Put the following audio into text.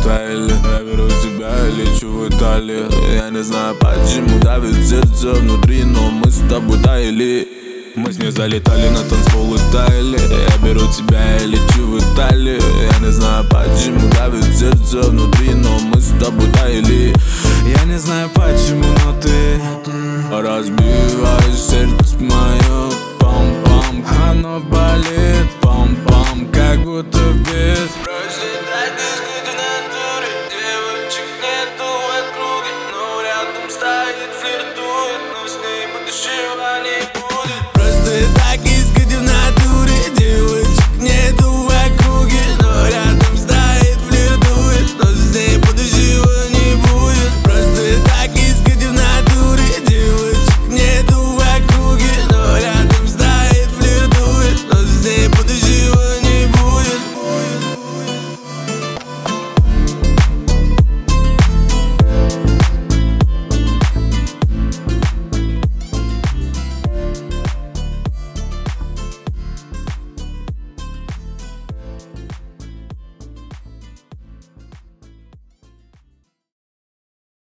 Тайли. Я беру тебя и лечу в Италию. Я не знаю почему давит сердце внутри, но мы с тобой таяли. Мы с ней залетали на танцпол и таяли. Я беру тебя и лечу в Италию. Я не знаю почему давит сердце внутри, но мы с тобой таяли. Я не знаю почему, но ты разбиваешь сердце мое. Пам-пам, оно болит. Пам-пам, как будто без.